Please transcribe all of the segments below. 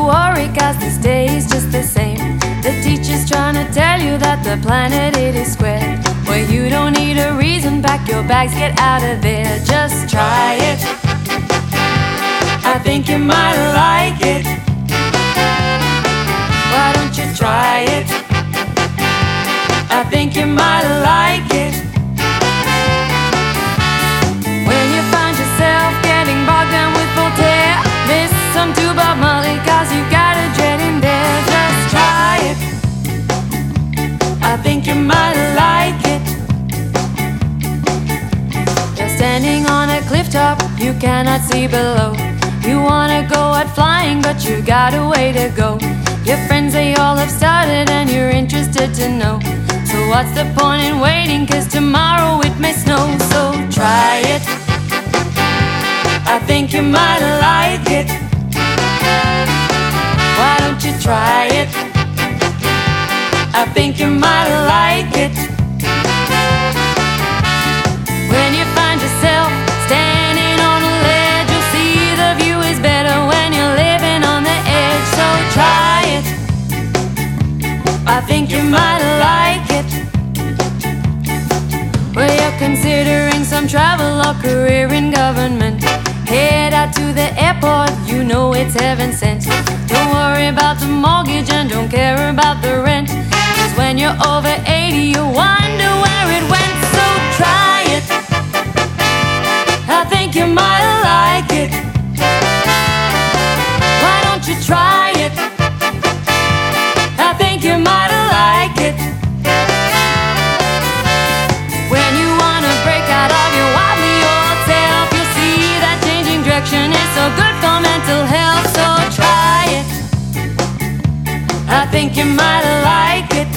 worry, cause this day is just the same. The teacher's trying to tell you that the planet it is square. Well, you don't need a reason, pack your bags, get out of there. Just try it, I think you might like it. Why don't you try it? I think you might like it. When you find yourself getting bogged down with Voltaire, listen to Bob Marley, cause you got a dread in there. Just try it, I think you might like it. You're standing on a cliff top, you cannot see below. You wanna go out flying, but you got a way to go. Your friends, they all have started and you're interested to know. So what's the point in waiting, cause tomorrow it may snow. So try it, I think you might like it. Why don't you try it? I think you might like it. When you find yourself standing on a ledge, you'll see the view is better when you're living on the edge. So try it, I think you might like it. Well, you're considering some travel or career in government. Head out to the airport, you know it's heaven sent. Don't worry about the mortgage and don't care about the rent, cause when you're over 80 you wonder where it went. So try it, I think you might like it. Why don't you try it? I think you might like it. When you wanna break out of your wobbly old self, you'll see that changing direction is so good for mental health. So try it, I think you might like it.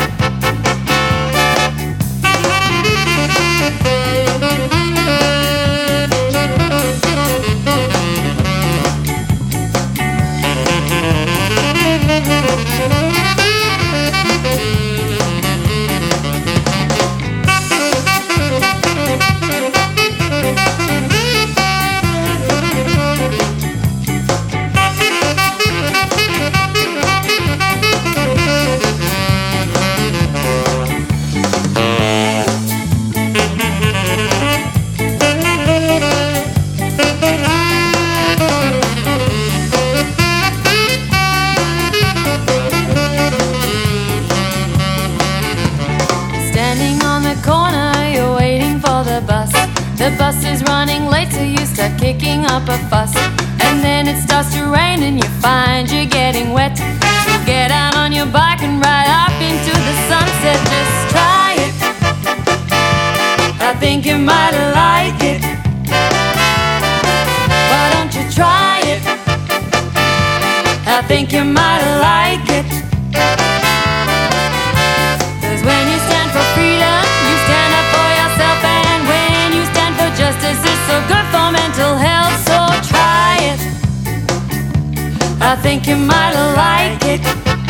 The bus is running late, so you start kicking up a fuss. And then it starts to rain and you find you're getting wet. So get out on your bike and ride up into the sunset. Just try it, I think you might like it. Why don't you try it? I think you might like it. Cause when you stand for freedom, you stand up for yourself. And when you stand for justice, it's so good for mental health. So try it, I think you might like it.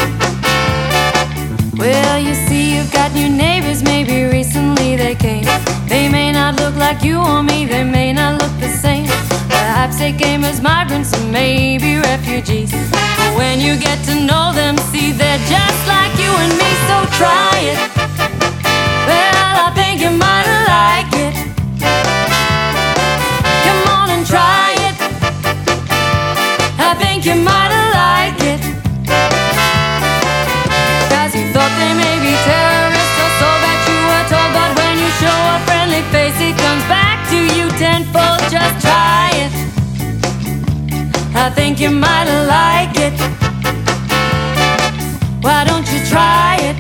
Well, you see you've got new neighbors, maybe recently they came. They may not look like you or me, they may not look the same. Perhaps they came as migrants or maybe refugees. But when you get to know them, see they're just like you and me. So try it, well, I think you might like it. Come on and try it, I think you might like it. Cause you thought they may be terrorists, or so that you were told. But when you show a friendly face, it comes back to you tenfold. Just try it, I think you might like it. Why don't you try it?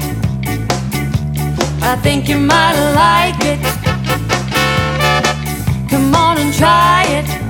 I think you might like it. Come on and try it.